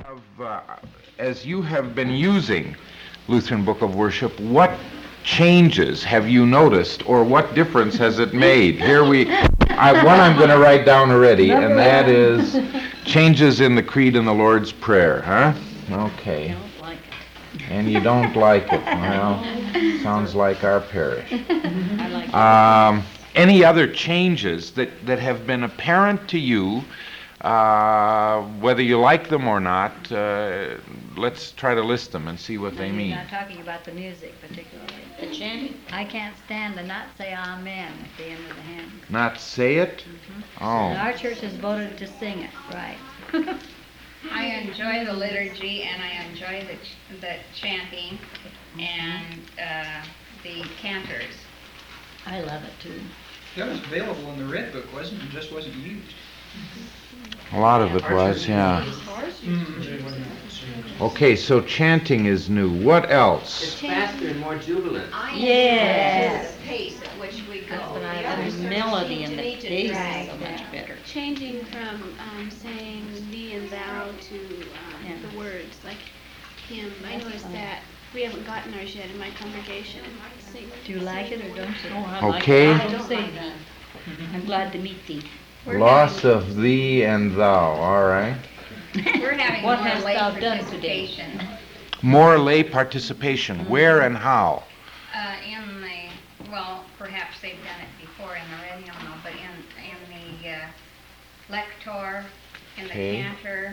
As you have been using Lutheran Book of Worship, what changes have you noticed, or what difference has it made? One I'm going to write down already, and that is changes in the Creed and the Lord's Prayer, huh? Okay. Don't like it. And you don't like it. Well, sounds like our parish. I like it. Any other changes that have been apparent to you, whether you like them or not? Let's try to list them and see what they mean. You're not talking about the music particularly. The chanting. I can't stand to not say amen at the end of the hymn. Not say it? And Oh. our church has voted to sing it, right. I enjoy the liturgy and I enjoy the chanting and the cantors. I love it too. That was available in the Red Book, wasn't it? It just wasn't used. A lot of it was, yeah. Okay, so chanting is new. What It's else? faster and more jubilant. I Yes. enjoy the pace at which we go. That's what I The others love. sort of Melody seem and to the me to pace drag is so them. much better. Changing from saying thee and thou to Yeah. the words, like him. I noticed that we haven't gotten ours yet in my congregation. Do you like it or don't you? Oh, I like Okay. it. I don't say that. I'm glad to meet thee. Loss of thee and thou, all right. We're having What more hast lay thou done today? participation. More lay participation. Where and how? Perhaps they've done it before in the red hymnal, but in the lector, in the Okay. cantor,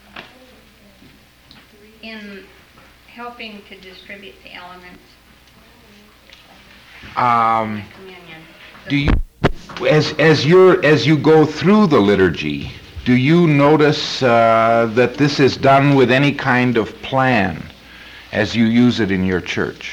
in helping to distribute the elements, communion. Do you, as you go through the liturgy, do you notice that this is done with any kind of plan as you use it in your church?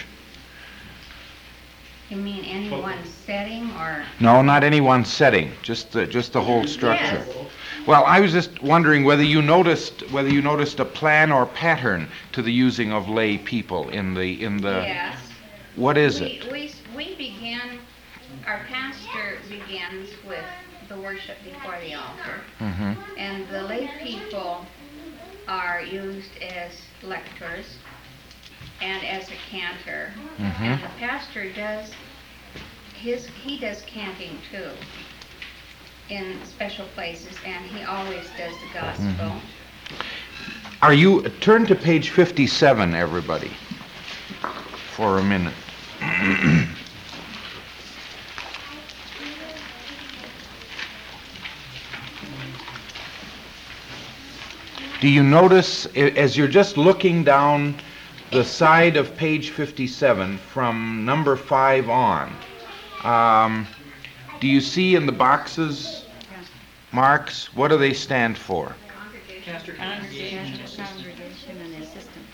You mean any one setting or? No, not any one setting, just the whole structure. Yes. Well, I was just wondering whether you noticed a plan or pattern to the using of lay people in the. Yes. What is it? We begin, our pastor begins with the worship before the altar, Mm-hmm. and the lay people are used as lectors and as a cantor. Mhm. And the pastor does he does canting too in special places, and he always does the gospel. Are you turn to page 57, everybody, for a minute? Do you notice, as you're just looking down the side of page 57 from number 5 on, do you see in the boxes marks, what do they stand for? Pastor Congregation. Pastor, congregation, and assistant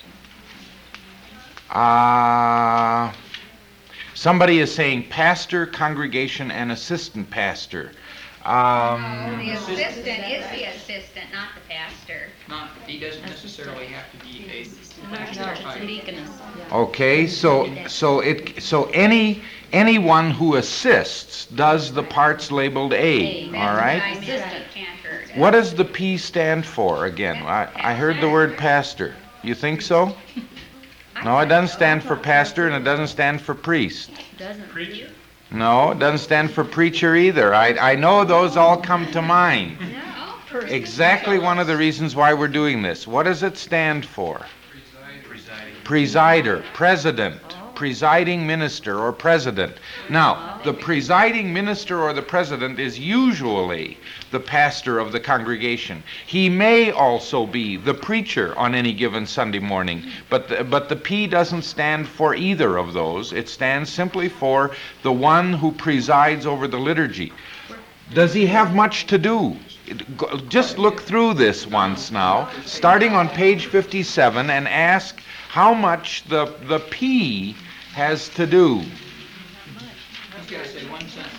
pastor. Somebody is saying pastor, congregation, and assistant pastor. The assistant is the assistant, not the pastor. He doesn't necessarily have to be a No, pastor it's type. deaconess. Okay, so anyone who assists does the parts labeled A, all right? Assistant cantor. What does the P stand for again? I heard the word pastor. You think so? No, it doesn't stand for pastor and it doesn't stand for priest. Doesn't Preacher. No, it doesn't stand for preacher either. I know those all come to mind. Exactly one of the reasons why we're doing this. What does it stand for? Presider, president, presiding minister, or president. Now, the presiding minister or the president is usually the pastor of the congregation. He may also be the preacher on any given Sunday morning, but the P doesn't stand for either of those. It stands simply for the one who presides over the liturgy. Does he have much to do? Just look through this once now, starting on page 57, and ask how much the P has to do. I've got to say one sentence.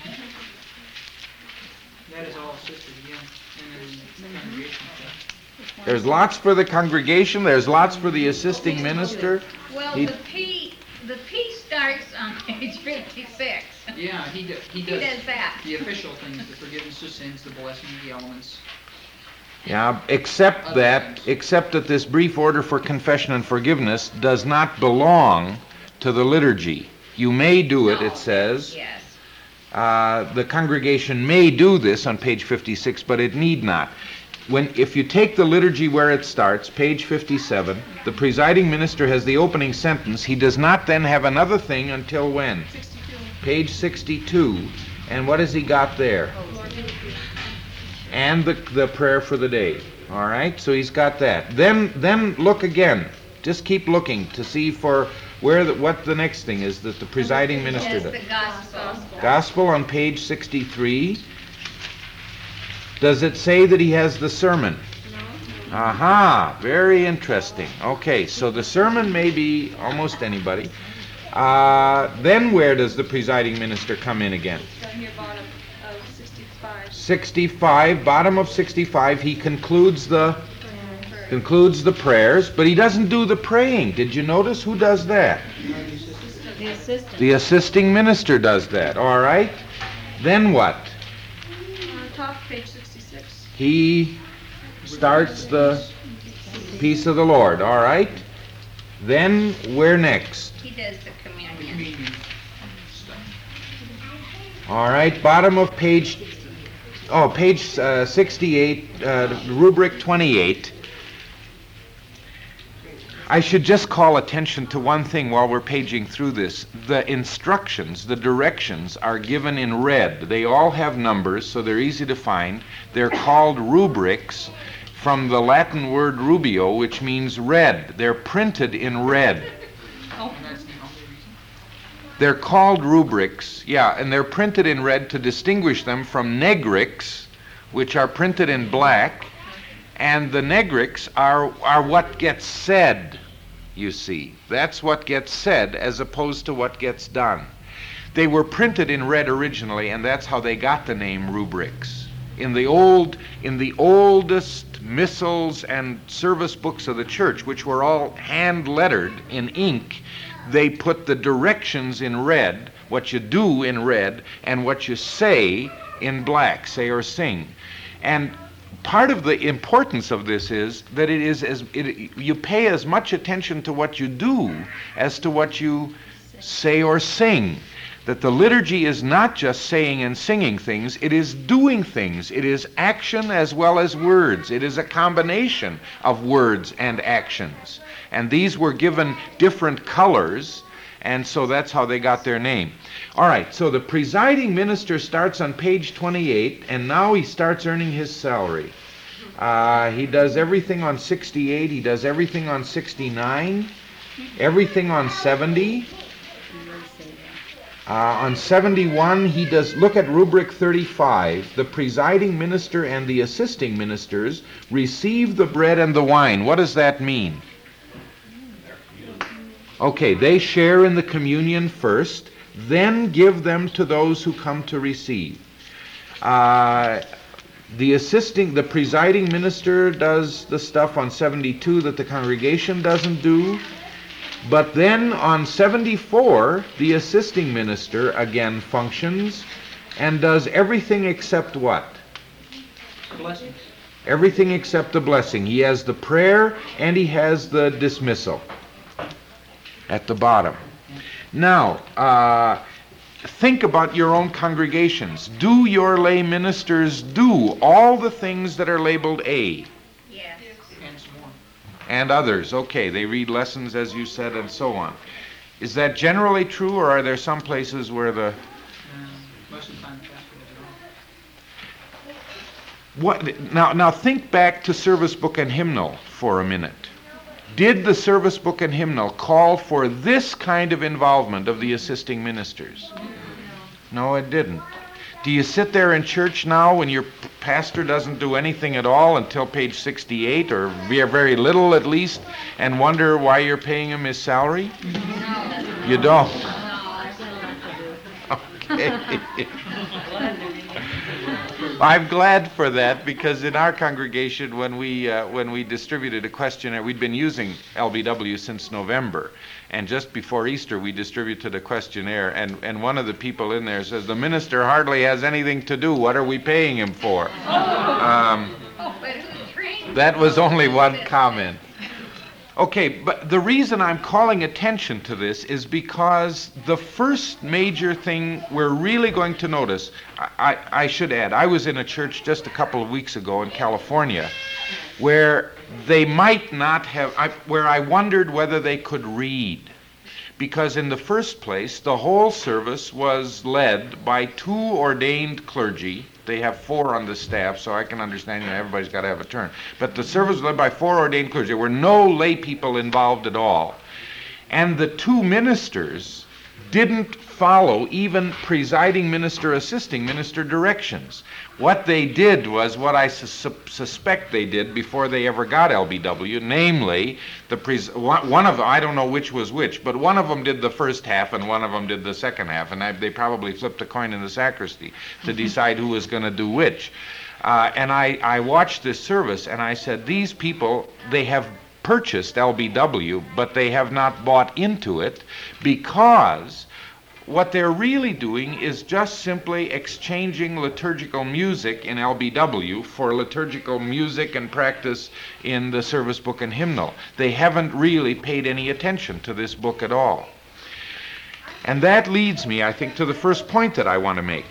That is all assisted again. And then the congregation. There's lots for the congregation, there's lots for the assisting minister. Well, He- the P starts on page 56. Yeah, he He does that. the official things, the forgiveness of sins, the blessing of the elements. Yeah, except that this brief order for confession and forgiveness does not belong to the liturgy. You may do it, it says. Yes. The congregation may do this on page 56, but it need not. If you take the liturgy where it starts, page 57, the presiding minister has the opening sentence. He does not then have another thing until when? 62. Page 62. And what has he got there? And the prayer for the day. All right, so he's got that. Then look again. Just keep looking to see for what the next thing is that the presiding minister Yes, does. the gospel. Gospel on page 63. Does it say that he has the sermon? No. Aha, very interesting. Okay, so the sermon may be almost anybody. Then where does the presiding minister come in again? Down here, bottom of 65. 65, bottom of 65, he concludes the prayers, but he doesn't do the praying. Did you notice who does that? The assistant. The assisting minister does that, all right? Then what? Top, page 66. He starts the peace of the Lord, all right? Then where next? He does the communion. Communion. All right, bottom of page 68, rubric 28. I should just call attention to one thing while we're paging through this. The instructions, the directions are given in red. They all have numbers, so they're easy to find. They're called rubrics from the Latin word rubio, which means red. They're printed in red. That's the only reason. They're called rubrics, yeah, and they're printed in red to distinguish them from negrics, which are printed in black. And the negrics are what gets said, you see. That's what gets said as opposed to what gets done. They were printed in red originally, and that's how they got the name rubrics. In the oldest missals and service books of the church, which were all hand-lettered in ink, they put the directions in red, what you do in red, and what you say in black, say or sing. And part of the importance of this is that you pay as much attention to what you do as to what you say or sing. That the liturgy is not just saying and singing things, it is doing things. It is action as well as words. It is a combination of words and actions. And these were given different colors, and so that's how they got their name. All right, so the presiding minister starts on page 28, and now he starts earning his salary. He does everything on 68, he does everything on 69, everything on 70. On 71, he does, look at rubric 35, the presiding minister and the assisting ministers receive the bread and the wine. What does that mean? Okay, they share in the communion first, then give them to those who come to receive. The presiding minister does the stuff on 72 that the congregation doesn't do. But then on 74, the assisting minister again functions and does everything except what? Blessings. Everything except the blessing. He has the prayer and he has the dismissal at the bottom. Now, think about your own congregations. Do your lay ministers do all the things that are labeled A? Yes. And some more. And others? Okay, they read lessons, as you said, and so on. Is that generally true, or are there some places where Most of the time, the pastor does it all. Now think back to service book and hymnal for a minute. Did the service book and hymnal call for this kind of involvement of the assisting ministers? No, it didn't. Do you sit there in church now when your pastor doesn't do anything at all until page 68, or very little at least, and wonder why you're paying him his salary? No. You don't? No, I will not to do. Okay. I'm glad for that, because in our congregation, when we distributed a questionnaire, we'd been using LBW since November, and just before Easter we distributed a questionnaire, and one of the people in there says, the minister hardly has anything to do, what are we paying him for? But who's That was only one comment. Okay, but the reason I'm calling attention to this is because the first major thing we're really going to notice, I should add, I was in a church just a couple of weeks ago in California where they might not have, where I wondered whether they could read. Because in the first place, the whole service was led by 2 ordained clergy. They have 4 on the staff, so I can understand, everybody's got to have a turn. But the service was led by 4 ordained clergy. There were no lay people involved at all. And the 2 ministers didn't follow even presiding minister, assisting minister directions. What they did was what I suspect they did before they ever got LBW, namely, one of them, I don't know which was which, but one of them did the first half and one of them did the second half, and they probably flipped a coin in the sacristy to decide who was going to do which. And I watched this service and I said, these people, they have purchased LBW, but they have not bought into it, because what they're really doing is just simply exchanging liturgical music in LBW for liturgical music and practice in the service book and hymnal. They haven't really paid any attention to this book at all. And that leads me, I think, to the first point that I want to make.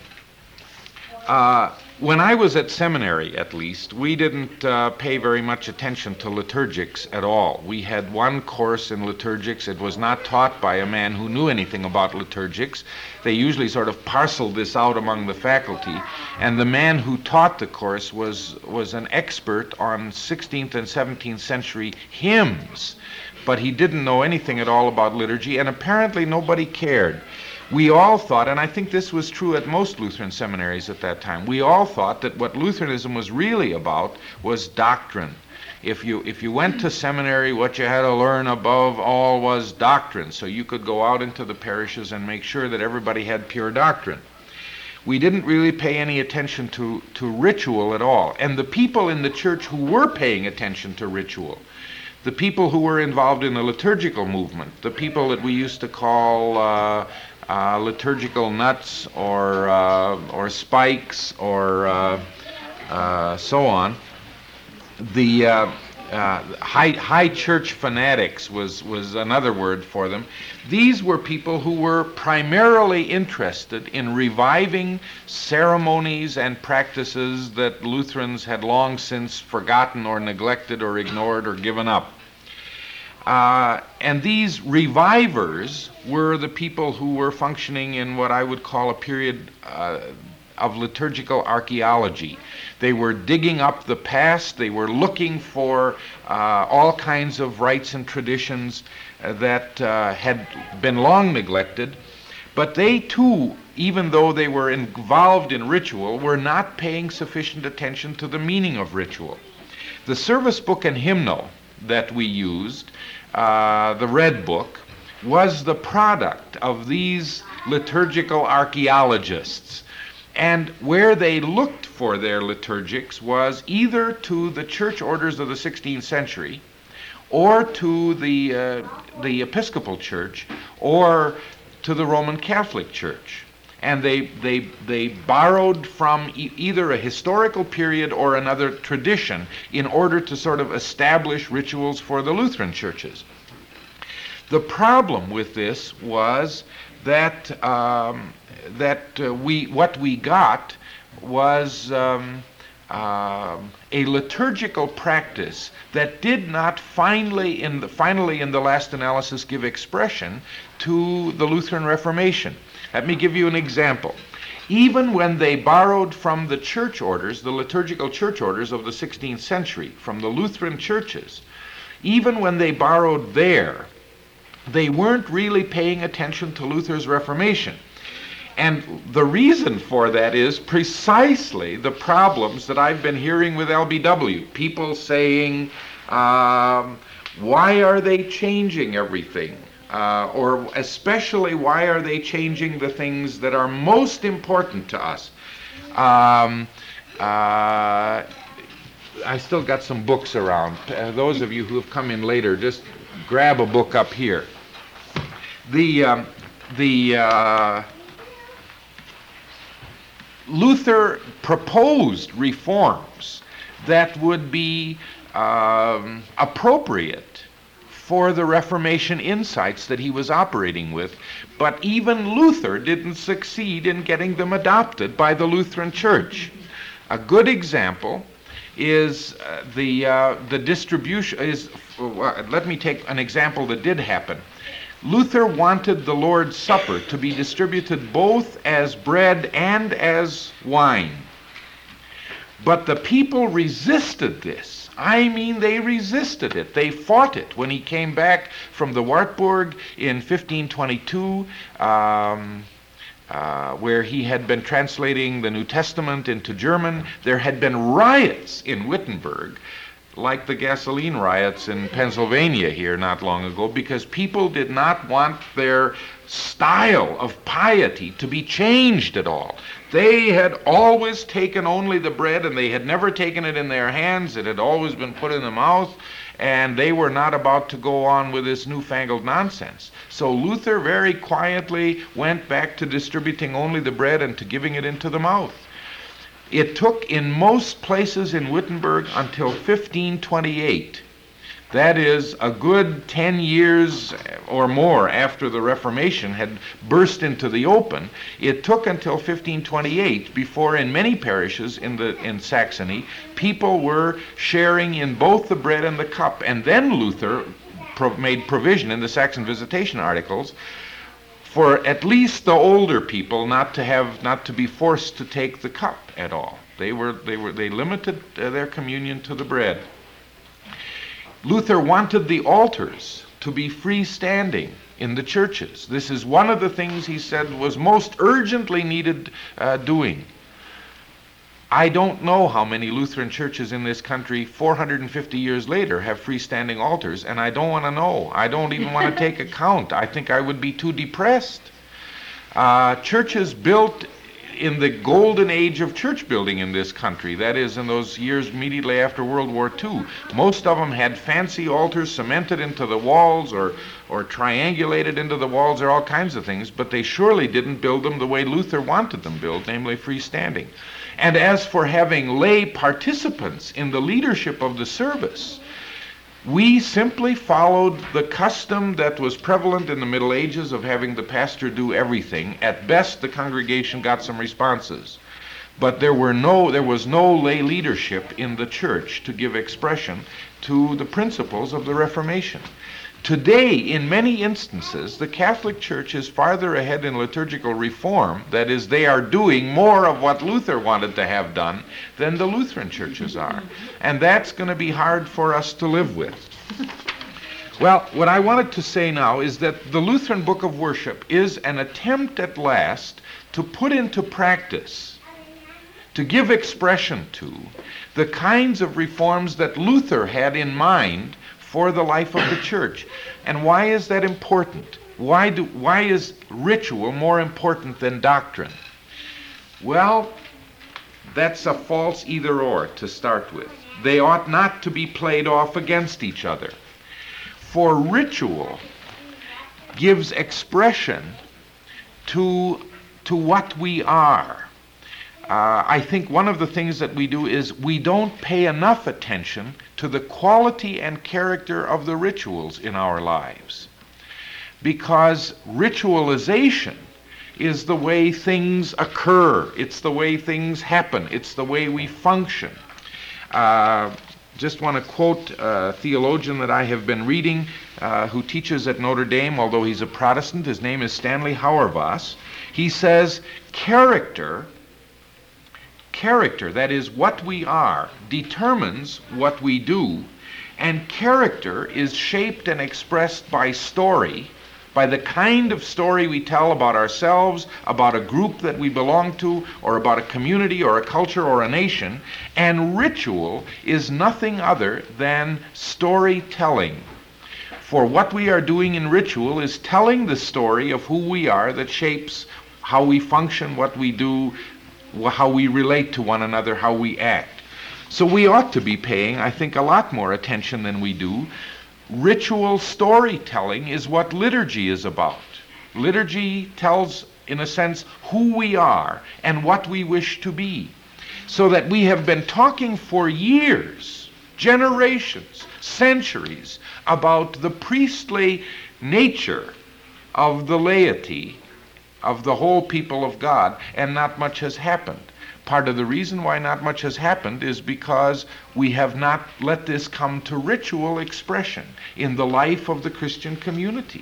When I was at seminary, at least, we didn't pay very much attention to liturgics at all. We had one course in liturgics. It was not taught by a man who knew anything about liturgics. They usually sort of parceled this out among the faculty, and the man who taught the course was an expert on 16th and 17th century hymns, but he didn't know anything at all about liturgy, and apparently nobody cared. We all thought, and I think this was true at most Lutheran seminaries at that time, we all thought that what Lutheranism was really about was doctrine. If you went to seminary, what you had to learn above all was doctrine, so you could go out into the parishes and make sure that everybody had pure doctrine. We didn't really pay any attention to ritual at all. And the people in the church who were paying attention to ritual, the people who were involved in the liturgical movement, the people that we used to call liturgical nuts or spikes or so on. The high church fanatics was another word for them. These were people who were primarily interested in reviving ceremonies and practices that Lutherans had long since forgotten or neglected or ignored or given up. And these revivers were the people who were functioning in what I would call a period of liturgical archaeology. They were digging up the past. They were looking for all kinds of rites and traditions that had been long neglected. But they too, even though they were involved in ritual, were not paying sufficient attention to the meaning of ritual. The service book and hymnal that we used, the Red Book, was the product of these liturgical archaeologists. And where they looked for their liturgics was either to the church orders of the 16th century, or to the Episcopal Church, or to the Roman Catholic Church. And they borrowed from either a historical period or another tradition in order to sort of establish rituals for the Lutheran churches. The problem with this was that what we got was a liturgical practice that did not finally in the last analysis give expression to the Lutheran Reformation. Let me give you an example. Even when they borrowed from the church orders, the liturgical church orders of the 16th century, from the Lutheran churches, even when they borrowed there, they weren't really paying attention to Luther's Reformation. And the reason for that is precisely the problems that I've been hearing with LBW. People saying, why are they changing everything? Or especially, why are they changing the things that are most important to us? I still got some books around. Those of you who have come in later, just grab a book up here. Luther proposed reforms that would be appropriate for the Reformation insights that he was operating with, but even Luther didn't succeed in getting them adopted by the Lutheran Church. A good example is the distribution is, let me take an example that did happen. Luther wanted the Lord's Supper to be distributed both as bread and as wine. But the people resisted this. I mean, they resisted it. They fought it. When he came back from the Wartburg in 1522, where he had been translating the New Testament into German, there had been riots in Wittenberg, like the gasoline riots in Pennsylvania here not long ago, because people did not want their style of piety to be changed at all. They had always taken only the bread, and they had never taken it in their hands. It had always been put in the mouth, and they were not about to go on with this newfangled nonsense. So Luther very quietly went back to distributing only the bread and to giving it into the mouth. It took in most places in Wittenberg until 1528. That is a good 10 years or more after the Reformation had burst into the open. It took until 1528 before in many parishes in Saxony, people were sharing in both the bread and the cup. And then Luther made provision in the Saxon Visitation Articles for at least the older people not to be forced to take the cup at all. They limited their communion to the bread. Luther wanted the altars to be freestanding in the churches. This is one of the things he said was most urgently needed doing. I don't know how many Lutheran churches in this country 450 years later have freestanding altars, and I don't want to know. I don't even want to take account. I think I would be too depressed. Churches built in the golden age of church building in this country, that is in those years immediately after World War II, most of them had fancy altars cemented into the walls or triangulated into the walls or all kinds of things, but they surely didn't build them the way Luther wanted them built, namely freestanding. And as for having lay participants in the leadership of the service, we simply followed the custom that was prevalent in the Middle Ages of having the pastor do everything. At best, the congregation got some responses. But there was no lay leadership in the church to give expression to the principles of the Reformation. Today, in many instances, the Catholic Church is farther ahead in liturgical reform. That is, they are doing more of what Luther wanted to have done than the Lutheran churches are. And that's going to be hard for us to live with. Well, what I wanted to say now is that the Lutheran Book of Worship is an attempt at last to put into practice, to give expression to, the kinds of reforms that Luther had in mind for the life of the church. And why is that important? Why is ritual more important than doctrine? Well, that's a false either or to start with. They ought not to be played off against each other. For ritual gives expression to what we are. I think one of the things that we do is we don't pay enough attention to the quality and character of the rituals in our lives. Because ritualization is the way things occur. It's the way things happen. It's the way we function. Just want to quote a theologian that I have been reading who teaches at Notre Dame, although he's a Protestant. His name is Stanley Hauerwas. He says, character, that is what we are, determines what we do, and character is shaped and expressed by story, by the kind of story we tell about ourselves, about a group that we belong to, or about a community or a culture or a nation, and ritual is nothing other than storytelling. For what we are doing in ritual is telling the story of who we are that shapes how we function, what we do, how we relate to one another, how we act. So we ought to be paying, I think, a lot more attention than we do. Ritual storytelling is what liturgy is about. Liturgy tells, in a sense, who we are and what we wish to be. So that we have been talking for years generations, centuries, about the priestly nature of the laity, of the whole people of God, and not much has happened. Part of the reason why not much has happened is because we have not let this come to ritual expression in the life of the Christian community.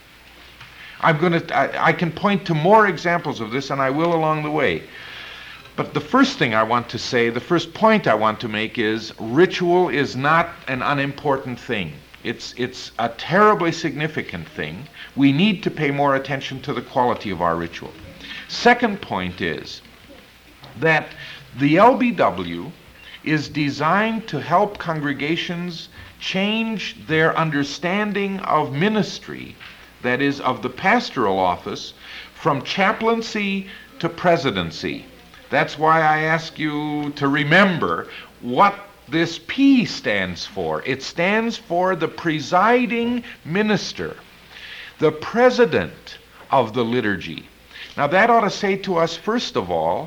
I can point to more examples of this, and I will along the way. But the first thing I want to say, the first point I want to make is ritual is not an unimportant thing. It's a terribly significant thing. We need to pay more attention to the quality of our ritual. Second point is that the LBW is designed to help congregations change their understanding of ministry, that is, of the pastoral office, from chaplaincy to presidency. That's why I ask you to remember what this P stands for. It stands for the presiding minister, the president of the liturgy. Now that ought to say to us, first of all,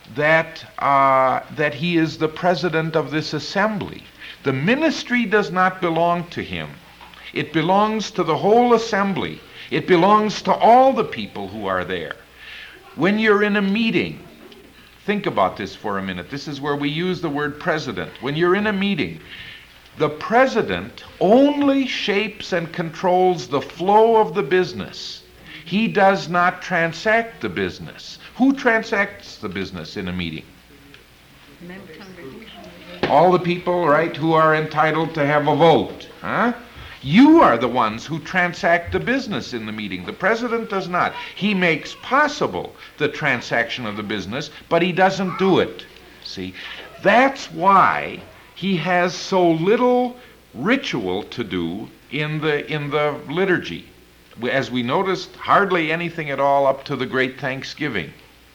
that he is the president of this assembly. The ministry does not belong to him. It belongs to the whole assembly. It belongs to all the people who are there. When you're in a meeting, think about this for a minute. This is where we use the word president. When you're in a meeting, the president only shapes and controls the flow of the business. He does not transact the business. Who transacts the business in a meeting? All the people, right, who are entitled to have a vote. Huh? You are the ones who transact the business in the meeting. The president does not. He makes possible the transaction of the business, but he doesn't do it. See? That's why he has so little ritual to do in the liturgy. As we noticed, hardly anything at all up to the Great Thanksgiving.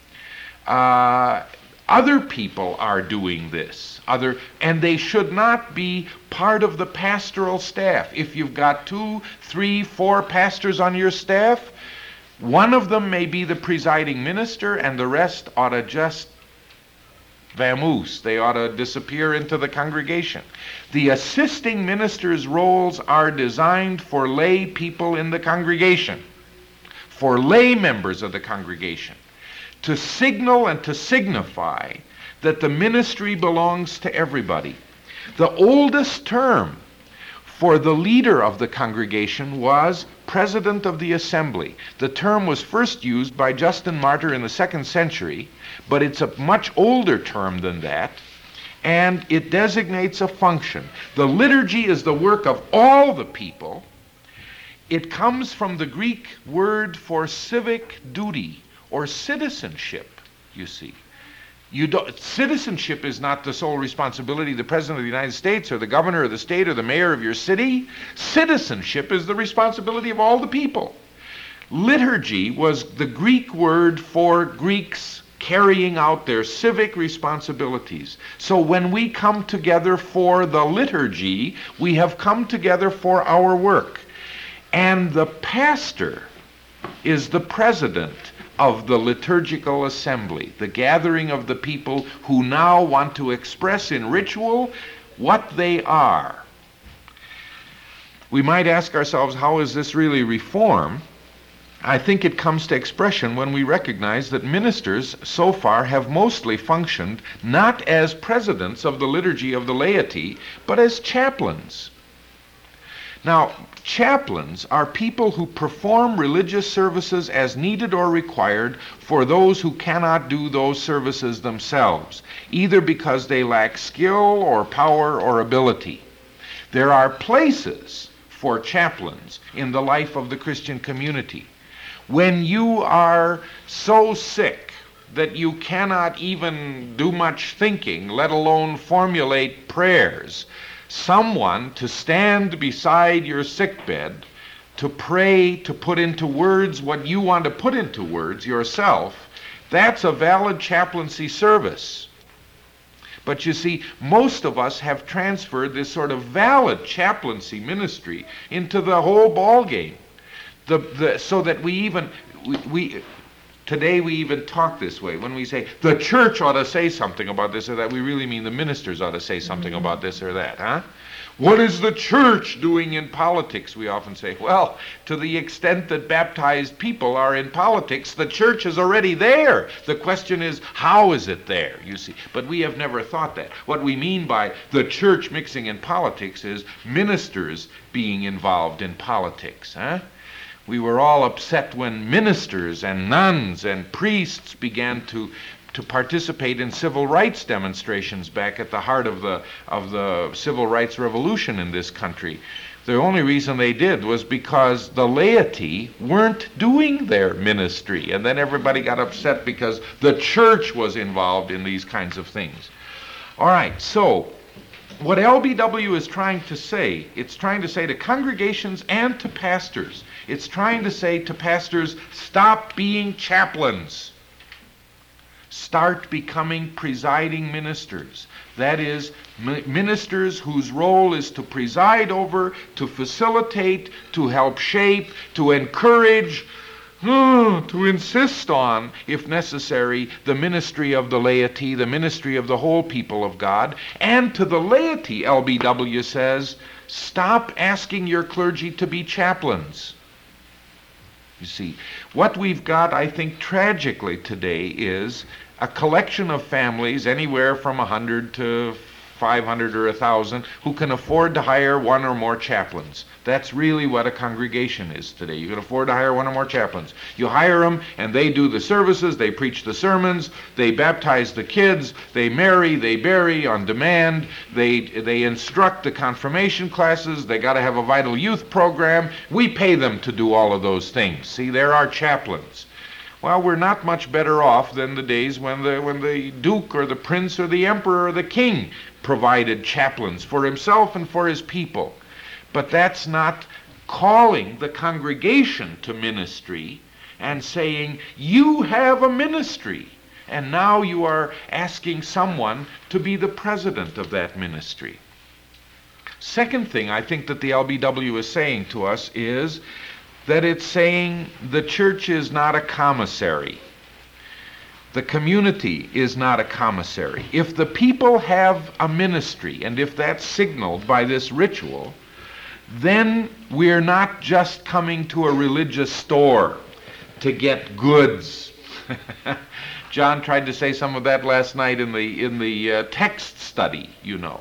Other people are doing this, and they should not be part of the pastoral staff. If you've got 2, 3, 4 pastors on your staff, one of them may be the presiding minister, and the rest ought to just vamoose. They ought to disappear into the congregation. The assisting minister's roles are designed for lay people in the congregation, for lay members of the congregation, to signal and to signify that the ministry belongs to everybody. The oldest term for the leader of the congregation was president of the assembly. The term was first used by Justin Martyr in the 2nd century, but it's a much older term than that, and it designates a function. The liturgy is the work of all the people. It comes from the Greek word for civic duty, or citizenship, you see. Citizenship is not the sole responsibility of the President of the United States or the governor of the state or the mayor of your city. Citizenship is the responsibility of all the people. Liturgy was the Greek word for Greeks carrying out their civic responsibilities. So when we come together for the liturgy, we have come together for our work. And the pastor is the president of the liturgical assembly, the gathering of the people who now want to express in ritual what they are. We might ask ourselves, how is this really reform? I think it comes to expression when we recognize that ministers so far have mostly functioned not as presidents of the liturgy of the laity, but as chaplains. Now, chaplains are people who perform religious services as needed or required for those who cannot do those services themselves, either because they lack skill or power or ability. There are places for chaplains in the life of the Christian community. When you are so sick that you cannot even do much thinking, let alone formulate prayers, someone to stand beside your sickbed, to pray, to put into words what you want to put into words yourself, that's a valid chaplaincy service. But you see, most of us have transferred this sort of valid chaplaincy ministry into the whole ball game. So that we Today we even talk this way. When we say the church ought to say something about this or that, we really mean the ministers ought to say something about this or that, huh? What is the church doing in politics? We often say, well, to the extent that baptized people are in politics, the church is already there. The question is, how is it there, you see? But we have never thought that. What we mean by the church mixing in politics is ministers being involved in politics, huh? We were all upset when ministers and nuns and priests began to participate in civil rights demonstrations back at the heart of the civil rights revolution in this country. The only reason they did was because the laity weren't doing their ministry, and then everybody got upset because the church was involved in these kinds of things. All right, so what LBW is trying to say, it's trying to say to congregations and to pastors, it's trying to say to pastors, stop being chaplains. Start becoming presiding ministers. That is, ministers whose role is to preside over, to facilitate, to help shape, to encourage, to insist on, if necessary, the ministry of the laity, the ministry of the whole people of God. And to the laity, LBW says, stop asking your clergy to be chaplains. You see, what we've got, I think, tragically today is a collection of families, anywhere from 100 to 500 or 1,000, who can afford to hire one or more chaplains. That's really what a congregation is today. You can afford to hire one or more chaplains. You hire them, and they do the services, they preach the sermons, they baptize the kids, they marry, they bury on demand, they instruct the confirmation classes, they got to have a vital youth program. We pay them to do all of those things. See, they're our chaplains. Well, we're not much better off than the days when the duke or the prince or the emperor or the king provided chaplains for himself and for his people. But that's not calling the congregation to ministry and saying, you have a ministry, and now you are asking someone to be the president of that ministry. Second thing I think that the LBW is saying to us is that it's saying the church is not a commissary. The community is not a commissary. If the people have a ministry, and if that's signaled by this ritual, then we're not just coming to a religious store to get goods. John tried to say some of that last night in the text study, you know.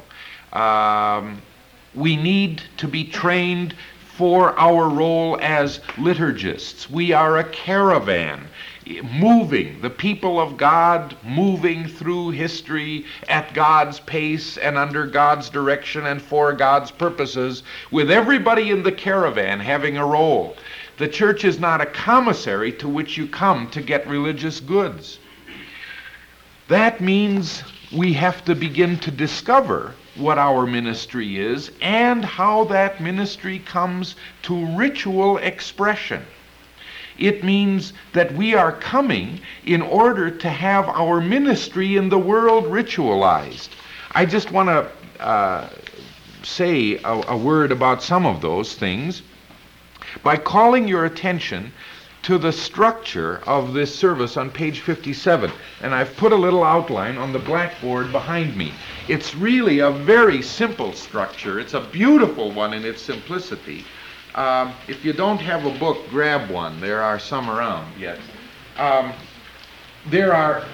We need to be trained for our role as liturgists. We are a caravan, moving, the people of God moving through history at God's pace and under God's direction and for God's purposes, with everybody in the caravan having a role. The church is not a commissary to which you come to get religious goods. That means we have to begin to discover what our ministry is and how that ministry comes to ritual expression. It means that we are coming in order to have our ministry in the world ritualized. I just want to say a word about some of those things by calling your attention to the structure of this service on page 57. And I've put a little outline on the blackboard behind me. It's really a very simple structure. It's a beautiful one in its simplicity. If you don't have a book, grab one. There are some around yet. There are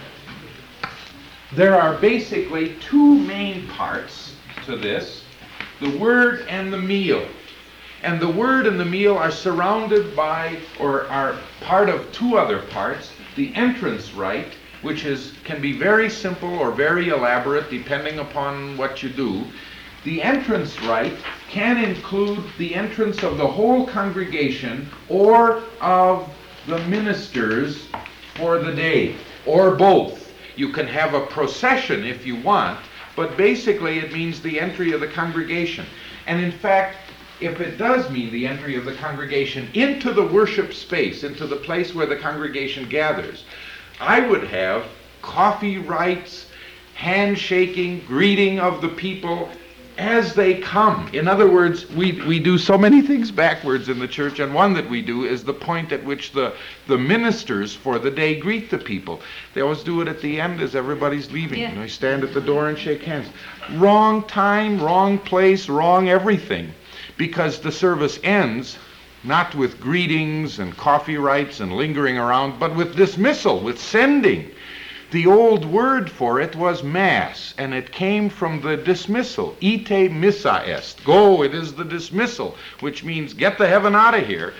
basically two main parts to this, the word and the meal. And the word and the meal are surrounded by, or are part of two other parts, the entrance rite, which can be very simple or very elaborate depending upon what you do. The entrance rite can include the entrance of the whole congregation or of the ministers for the day, or both. You can have a procession if you want, but basically it means the entry of the congregation. And in fact, if it does mean the entry of the congregation into the worship space, into the place where the congregation gathers, I would have coffee rites, handshaking, greeting of the people, as they come. In other words, we do so many things backwards in the church, and one that we do is the point at which the ministers for the day greet the people. They always do it at the end as everybody's leaving. Yeah. You know, you stand at the door and shake hands. Wrong time, wrong place, wrong everything. Because the service ends not with greetings and coffee rites and lingering around, but with dismissal, with sending. The old word for it was mass, and it came from the dismissal. Ite missa est. Go, it is the dismissal, which means get the heaven out of here.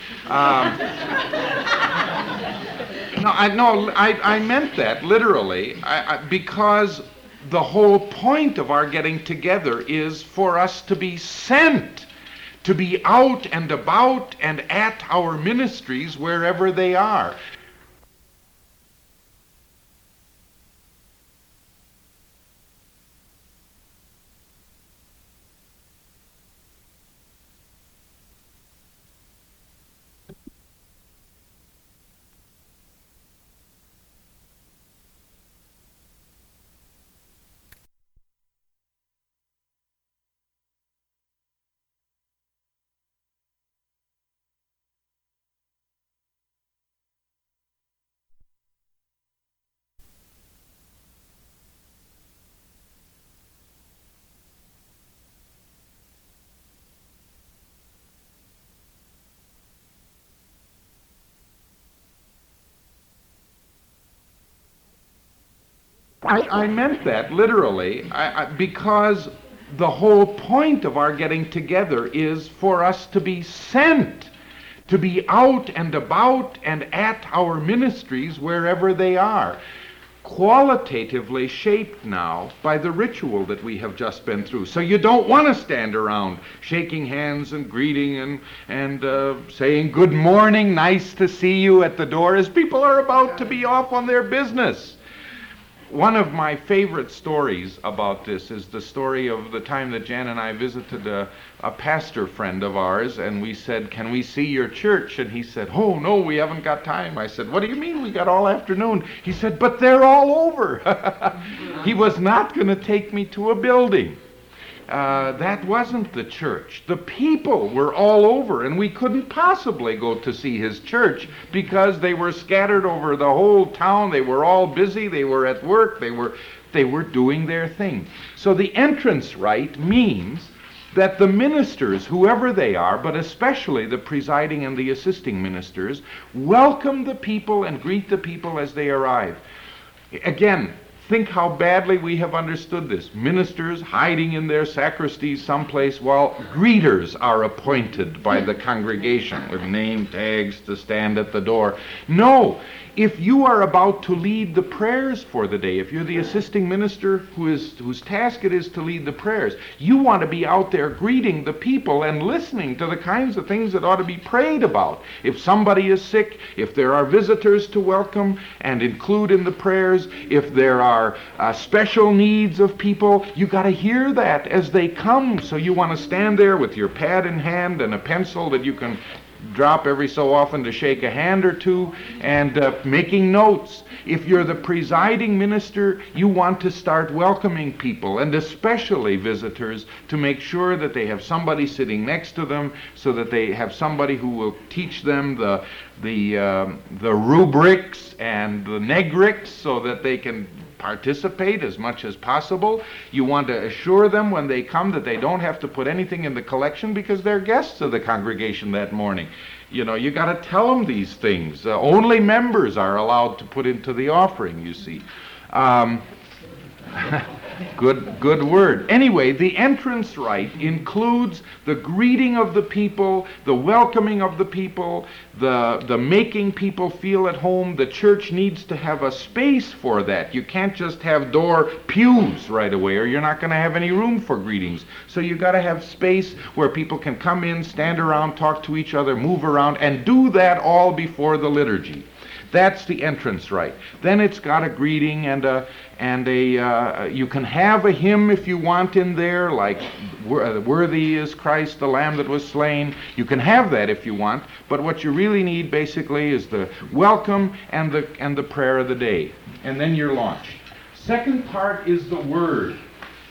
I meant that literally, because the whole point of our getting together is for us to be sent, to be out and about and at our ministries wherever they are. I meant that literally, because the whole point of our getting together is for us to be sent, to be out and about and at our ministries wherever they are, qualitatively shaped now by the ritual that we have just been through. So you don't want to stand around shaking hands and greeting and saying good morning, nice to see you at the door as people are about to be off on their business. One of my favorite stories about this is the story of the time that Jan and I visited a pastor friend of ours, and we said, can we see your church? And he said, oh, no, we haven't got time. I said, what do you mean we got all afternoon? He said, but they're all over. He was not going to take me to a building. That wasn't the church. The people were all over, and we couldn't possibly go to see his church because they were scattered over the whole town. They were all busy. They were at work. They were doing their thing. So the entrance rite means that the ministers, whoever they are, but especially the presiding and the assisting ministers, welcome the people and greet the people as they arrive. Again, think how badly we have understood this. Ministers hiding in their sacristies someplace while greeters are appointed by the congregation with name tags to stand at the door. No, if you are about to lead the prayers for the day, if you're the assisting minister whose task it is to lead the prayers, you want to be out there greeting the people and listening to the kinds of things that ought to be prayed about. If somebody is sick, if there are visitors to welcome and include in the prayers, if there are special needs of people, you got to hear that as they come. So you want to stand there with your pad in hand and a pencil that you can drop every so often to shake a hand or two, and making notes. If you're the presiding minister, you want to start welcoming people, and especially visitors, to make sure that they have somebody sitting next to them, so that they have somebody who will teach them the rubrics and the negrics, so that they can participate as much as possible. You want to assure them when they come that they don't have to put anything in the collection because they're guests of the congregation that morning. You know, you got to tell them these things. Only members are allowed to put into the offering, you see. Good word. Anyway, the entrance rite includes the greeting of the people, the welcoming of the people, the making people feel at home. The church needs to have a space for that. You can't just have door pews right away, or you're not going to have any room for greetings. So you got to have space where people can come in, stand around, talk to each other, move around, and do that all before the liturgy. That's the entrance rite. Then it's got a greeting and you can have a hymn if you want in there, like "Worthy is Christ, the Lamb that was slain." You can have that if you want, but what you really need basically is the welcome and the prayer of the day, and then you're launched. Second part is the word.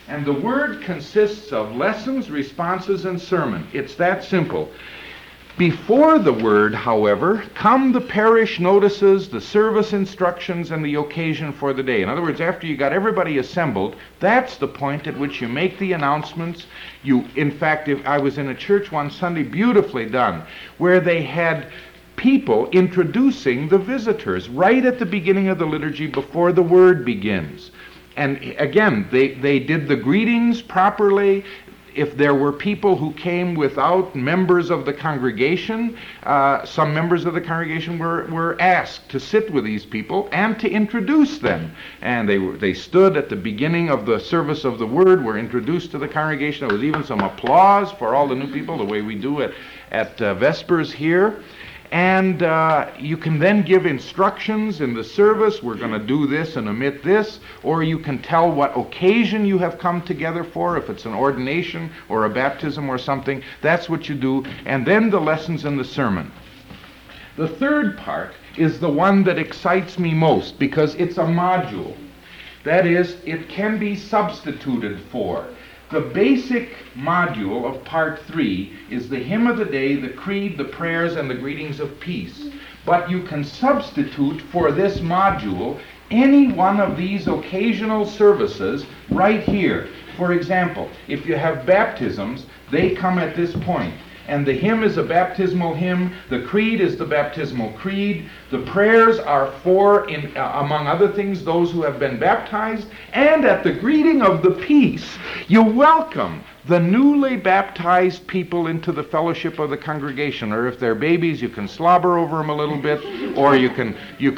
And the Word consists of lessons, responses, and sermon. It's that simple. Before the Word, however, come the parish notices, the service instructions, and the occasion for the day. In other words, after you got everybody assembled, that's the point at which you make the announcements. In fact, I was in a church one Sunday, beautifully done, where they had people introducing the visitors right at the beginning of the liturgy before the Word begins. And again, they did the greetings properly. If there were people who came without members of the congregation, some members of the congregation were asked to sit with these people and to introduce them. And they stood at the beginning of the service of the Word, were introduced to the congregation. There was even some applause for all the new people, the way we do it at Vespers here. And you can then give instructions in the service. We're going to do this and omit this. Or you can tell what occasion you have come together for. If it's an ordination or a baptism or something, that's what you do. And then the lessons and the sermon. The third part is the one that excites me most because it's a module. That is, it can be substituted for. The basic module of Part 3 is the hymn of the day, the creed, the prayers, and the greetings of peace. But you can substitute for this module any one of these occasional services right here. For example, if you have baptisms, they come at this point. And the hymn is a baptismal hymn. The creed is the baptismal creed. The prayers are for, among other things, those who have been baptized. And at the greeting of the peace, you welcome the newly baptized people into the fellowship of the congregation. Or if they're babies, you can slobber over them a little bit, or you can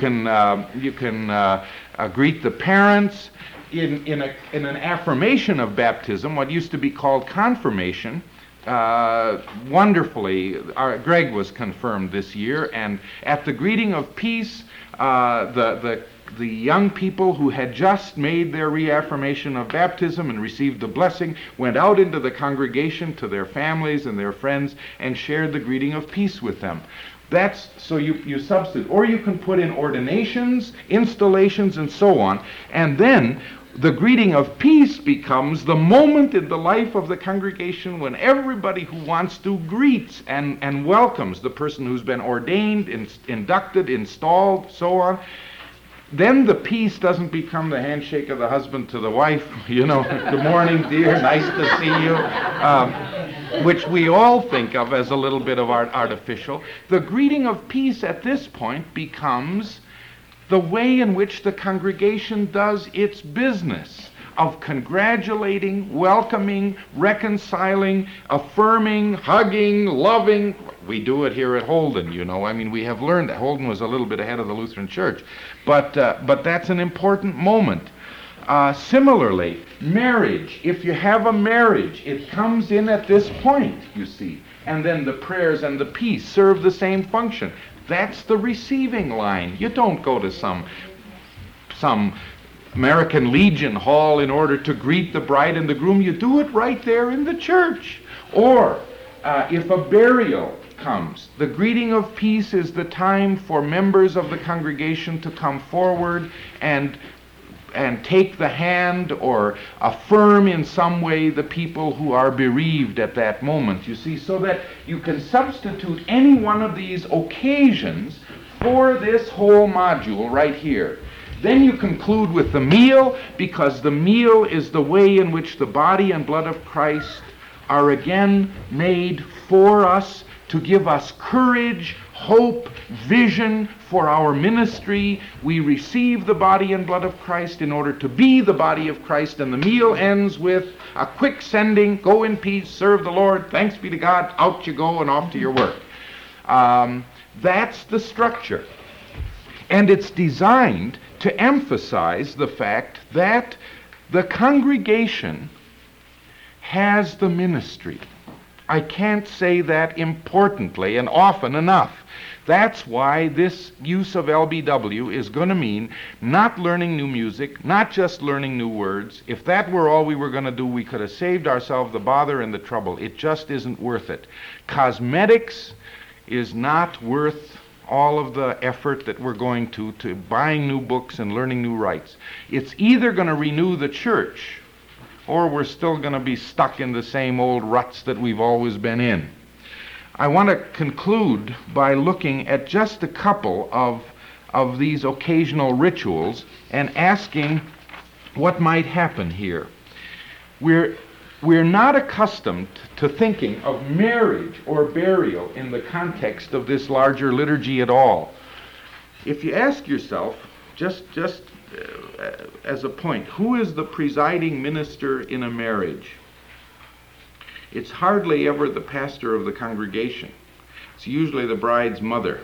greet the parents. In an affirmation of baptism, what used to be called confirmation. Wonderfully, Greg was confirmed this year, and at the greeting of peace, the young people who had just made their reaffirmation of baptism and received the blessing went out into the congregation to their families and their friends and shared the greeting of peace with them. That's so you substitute, or you can put in ordinations, installations, and so on, and then the greeting of peace becomes the moment in the life of the congregation when everybody who wants to greets and welcomes the person who's been ordained, inducted, installed, so on. Then the peace doesn't become the handshake of the husband to the wife, good morning, dear, nice to see you, which we all think of as a little bit of artificial. The greeting of peace at this point becomes the way in which the congregation does its business of congratulating, welcoming, reconciling, affirming, hugging, loving. We do it here at Holden, we have learned that. Holden was a little bit ahead of the Lutheran Church. But that's an important moment. Similarly, marriage. If you have a marriage, it comes in at this point, you see. And then the prayers and the peace serve the same function. That's the receiving line. You don't go to some American Legion hall in order to greet the bride and the groom. You do it right there in the church. Or if a burial comes, the greeting of peace is the time for members of the congregation to come forward and take the hand or affirm in some way the people who are bereaved at that moment, you see, so that you can substitute any one of these occasions for this whole module right here. Then you conclude with the meal, because the meal is the way in which the body and blood of Christ are again made for us to give us courage, hope, vision for our ministry. We receive the body and blood of Christ in order to be the body of Christ, and the meal ends with a quick sending, go in peace, serve the Lord, thanks be to God, out you go and off to your work. That's the structure. And it's designed to emphasize the fact that the congregation has the ministry. I can't say that importantly and often enough. That's why this use of LBW is going to mean not learning new music, not just learning new words. If that were all we were going to do, we could have saved ourselves the bother and the trouble. It just isn't worth it. Cosmetics is not worth all of the effort that we're going to buying new books and learning new rites. It's either going to renew the church or we're still going to be stuck in the same old ruts that we've always been in. I want to conclude by looking at just a couple of these occasional rituals and asking what might happen here. We're not accustomed to thinking of marriage or burial in the context of this larger liturgy at all. If you ask yourself, just as a point, who is the presiding minister in a marriage? It's hardly ever the pastor of the congregation. It's usually the bride's mother.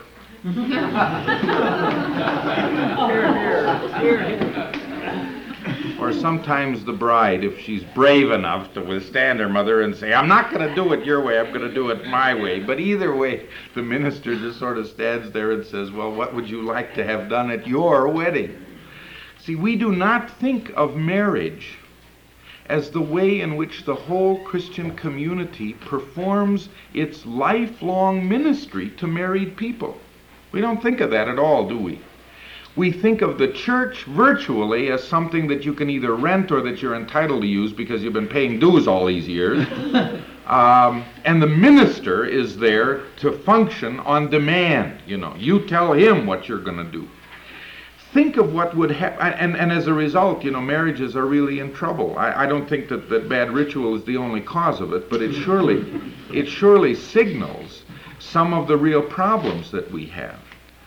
Or sometimes the bride, if she's brave enough to withstand her mother and say, I'm not going to do it your way, I'm going to do it my way. But either way, the minister just sort of stands there and says, well, what would you like to have done at your wedding? See, we do not think of marriage as the way in which the whole Christian community performs its lifelong ministry to married people. We don't think of that at all, do we? We think of the church virtually as something that you can either rent or that you're entitled to use because you've been paying dues all these years. And the minister is there to function on demand. You tell him what you're going to do. Think of what would happen, and as a result, marriages are really in trouble. I don't think that bad ritual is the only cause of it, but it surely signals some of the real problems that we have.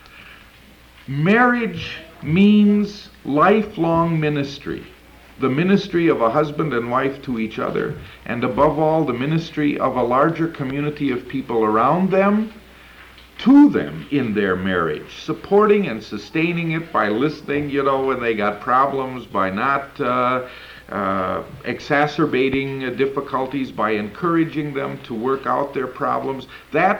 Marriage means lifelong ministry, the ministry of a husband and wife to each other, and above all, the ministry of a larger community of people around them, to them in their marriage, supporting and sustaining it by listening, when they got problems, by not exacerbating difficulties, by encouraging them to work out their problems.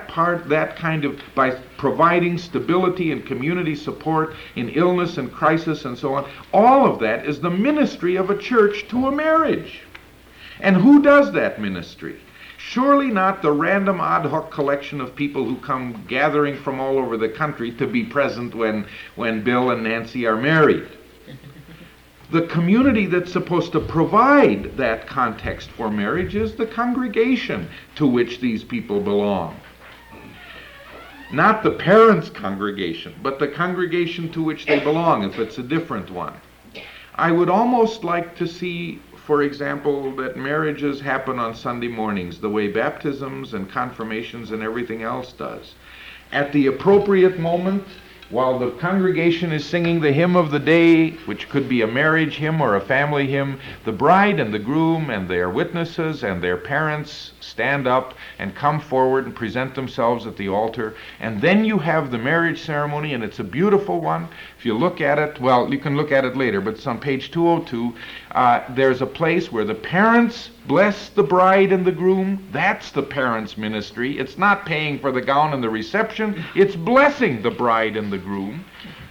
By providing stability and community support in illness and crisis and so on, all of that is the ministry of a church to a marriage. And who does that ministry? Surely not the random ad hoc collection of people who come gathering from all over the country to be present when Bill and Nancy are married. The community that's supposed to provide that context for marriage is the congregation to which these people belong. Not the parents' congregation, but the congregation to which they belong, if it's a different one. I would almost like to see, for example, that marriages happen on Sunday mornings, the way baptisms and confirmations and everything else does. At the appropriate moment, while the congregation is singing the hymn of the day, which could be a marriage hymn or a family hymn, the bride and the groom and their witnesses and their parents stand up and come forward and present themselves at the altar. And then you have the marriage ceremony, and it's a beautiful one. If you look at it, well, you can look at it later, but it's on page 202. There's a place where the parents bless the bride and the groom. That's the parents' ministry. It's not paying for the gown and the reception. It's blessing the bride and the groom.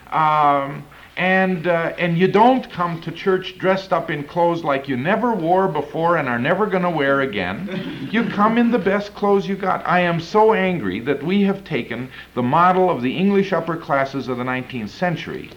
And you don't come to church dressed up in clothes like you never wore before and are never going to wear again. You come in the best clothes you got. I am so angry that we have taken the model of the English upper classes of the 19th century,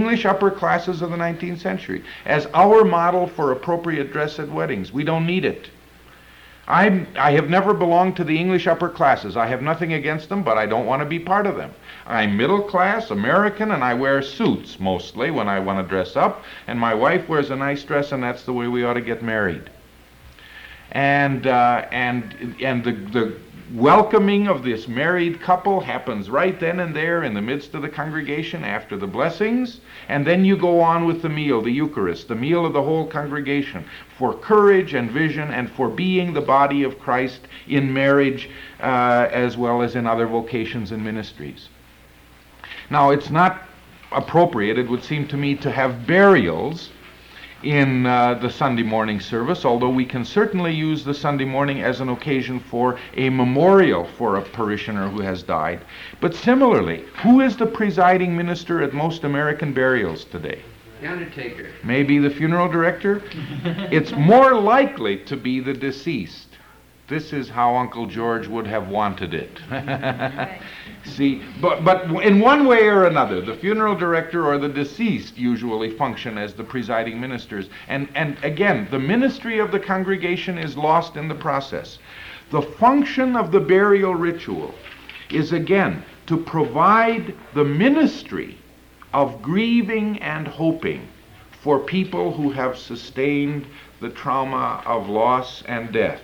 as our model for appropriate dress at weddings. We don't need it. I have never belonged to the English upper classes. I have nothing against them, but I don't want to be part of them. I'm middle class, American, and I wear suits mostly when I want to dress up, and my wife wears a nice dress, and that's the way we ought to get married. And the welcoming of this married couple happens right then and there in the midst of the congregation after the blessings, and then you go on with the meal, the Eucharist, the meal of the whole congregation, for courage and vision and for being the body of Christ in marriage as well as in other vocations and ministries. Now, it's not appropriate, it would seem to me, to have burials in the Sunday morning service, although we can certainly use the Sunday morning as an occasion for a memorial for a parishioner who has died. But similarly, who is the presiding minister at most American burials today? The undertaker. Maybe the funeral director? It's more likely to be the deceased. This is how Uncle George would have wanted it. Right. See, but in one way or another, the funeral director or the deceased usually function as the presiding ministers. And again, the ministry of the congregation is lost in the process. The function of the burial ritual is, again, to provide the ministry of grieving and hoping for people who have sustained the trauma of loss and death.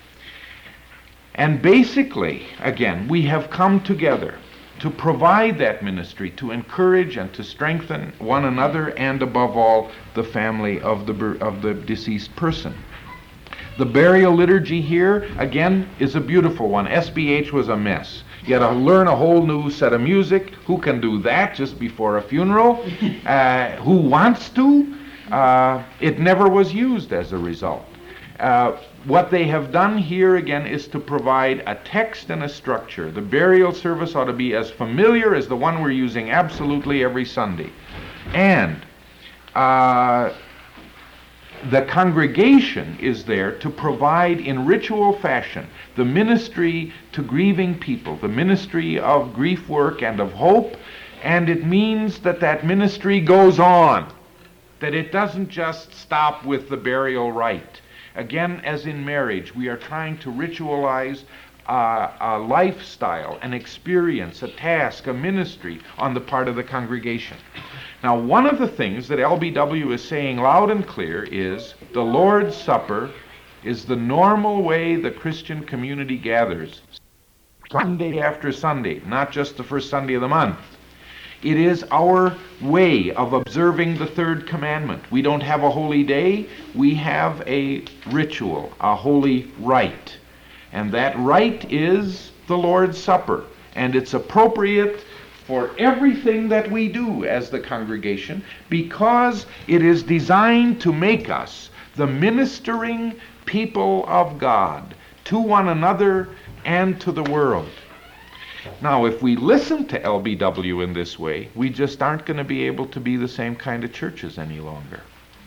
And basically, again, we have come together to provide that ministry, to encourage and to strengthen one another and, above all, the family of the deceased person. The burial liturgy here, again, is a beautiful one. SBH was a mess. You had to learn a whole new set of music. Who can do that just before a funeral? Who wants to? It never was used as a result. What they have done here, again, is to provide a text and a structure. The burial service ought to be as familiar as the one we're using absolutely every Sunday. And the congregation is there to provide in ritual fashion the ministry to grieving people, the ministry of grief work and of hope, and it means that that ministry goes on, that it doesn't just stop with the burial rite. Again, as in marriage, we are trying to ritualize a lifestyle, an experience, a task, a ministry on the part of the congregation. Now, one of the things that LBW is saying loud and clear is the Lord's Supper is the normal way the Christian community gathers, Sunday after Sunday, not just the first Sunday of the month. It is our way of observing the third commandment. We don't have a holy day, we have a ritual, a holy rite. And that rite is the Lord's Supper. And it's appropriate for everything that we do as the congregation because it is designed to make us the ministering people of God to one another and to the world. Now, if we listen to LBW in this way, we just aren't going to be able to be the same kind of churches any longer.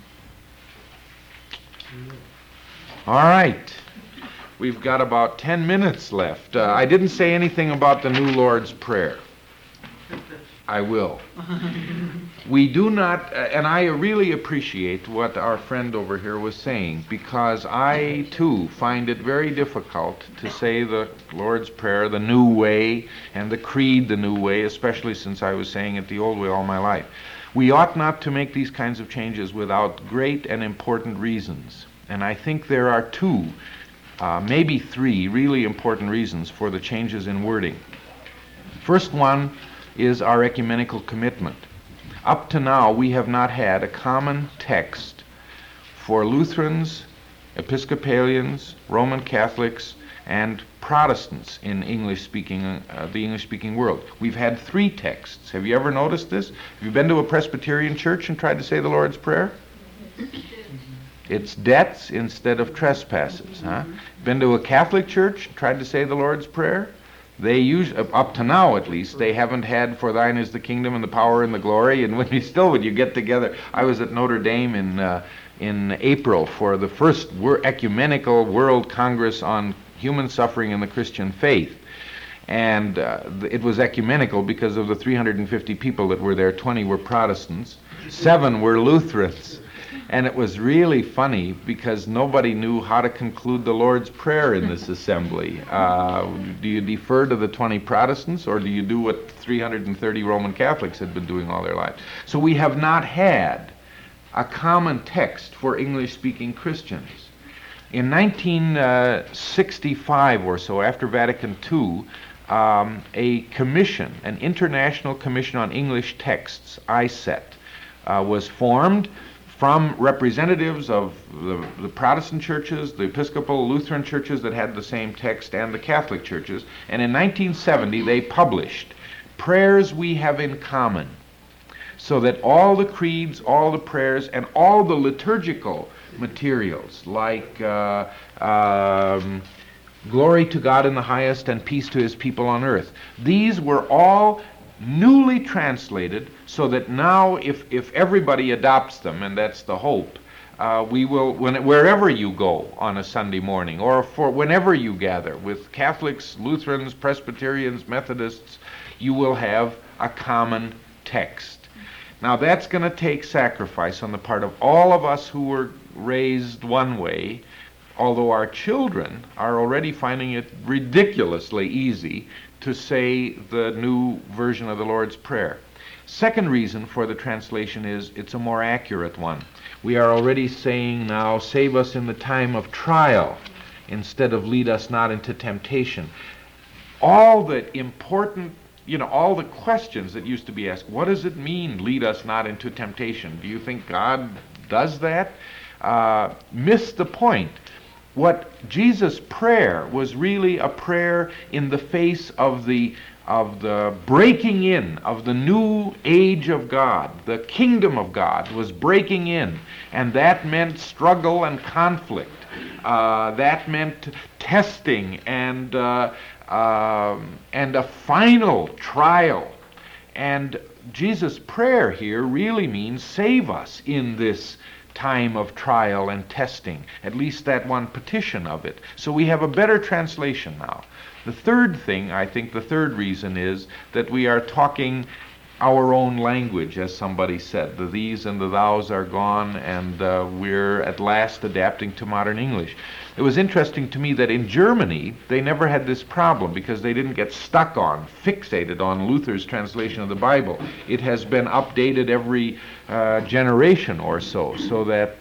All right. We've got about 10 minutes left. I didn't say anything about the New Lord's Prayer. I will. We do not, and I really appreciate what our friend over here was saying, because I, too, find it very difficult to say the Lord's Prayer the new way and the Creed the new way, especially since I was saying it the old way all my life. We ought not to make these kinds of changes without great and important reasons. And I think there are two, maybe three, really important reasons for the changes in wording. First one is our ecumenical commitment. Up to now, we have not had a common text for Lutherans, Episcopalians, Roman Catholics, and Protestants in the English-speaking world. We've had three texts. Have you ever noticed this? Have you been to a Presbyterian church and tried to say the Lord's Prayer? It's debts instead of trespasses. Been to a Catholic church, tried to say the Lord's Prayer? They usually, up to now at least, they haven't had "For thine is the kingdom and the power and the glory." And when you get together, I was at Notre Dame in April for the first ecumenical World Congress on Human Suffering and the Christian Faith, and it was ecumenical because of the 350 people that were there. 20 were Protestants, 7 were Lutherans. And it was really funny because nobody knew how to conclude the Lord's Prayer in this assembly. Do you defer to the 20 Protestants, or do you do what 330 Roman Catholics had been doing all their lives? So we have not had a common text for English-speaking Christians. In 1965 or so, after Vatican II, a commission, an International Commission on English Texts, ICET, was formed from representatives of the Protestant churches, the Episcopal Lutheran churches that had the same text, and the Catholic churches. And in 1970, they published Prayers We Have in Common, so that all the creeds, all the prayers, and all the liturgical materials, like glory to God in the highest and peace to his people on earth, these were all newly translated, so that now if everybody adopts them, and that's the hope, We will, wherever you go on a Sunday morning, or for whenever you gather with Catholics, Lutherans, Presbyterians, Methodists, you will have a common text. Now that's going to take sacrifice on the part of all of us who were raised one way, although our children are already finding it ridiculously easy to say the new version of the Lord's Prayer. Second reason for the translation is it's a more accurate one. We are already saying now, save us in the time of trial, instead of lead us not into temptation. All the important, all the questions that used to be asked, what does it mean, lead us not into temptation? Do you think God does that? Miss the point. What Jesus' prayer was really a prayer in the face of the breaking in of the new age of God. The kingdom of God was breaking in, and that meant struggle and conflict. That meant testing and a final trial. And Jesus' prayer here really means save us in this time of trial and testing, at least that one petition of it. So we have a better translation now. The third thing, I think the third reason is that we are talking our own language, as somebody said. The these and the thous are gone, and we're at last adapting to modern English. It was interesting to me that in Germany, they never had this problem because they didn't get fixated on Luther's translation of the Bible. It has been updated every generation or so that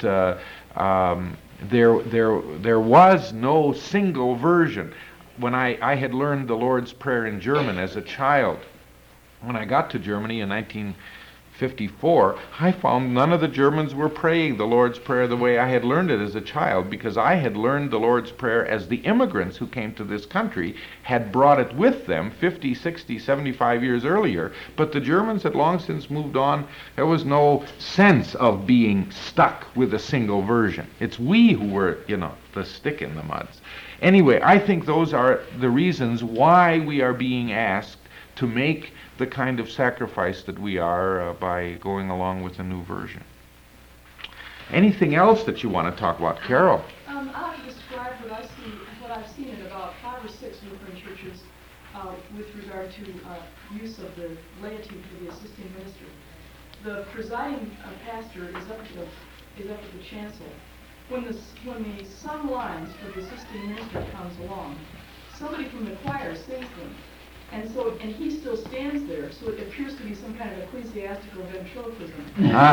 there was no single version. When I had learned the Lord's Prayer in German as a child, when I got to Germany in 1954, I found none of the Germans were praying the Lord's Prayer the way I had learned it as a child, because I had learned the Lord's Prayer as the immigrants who came to this country had brought it with them 50, 60, 75 years earlier, but the Germans had long since moved on. There was no sense of being stuck with a single version. It's we who were, the stick in the muds. Anyway, I think those are the reasons why we are being asked to make the kind of sacrifice that we are by going along with the new version. Anything else that you want to talk about, Carol? I'll describe what I've seen in about 5 or 6 Lutheran churches with regard to use of the laity for the assisting minister. The presiding pastor is up at the chancel. When the sung lines for the assisting minister comes along, somebody from the choir sings them. And he still stands there, so it appears to be some kind of ecclesiastical ventriloquism.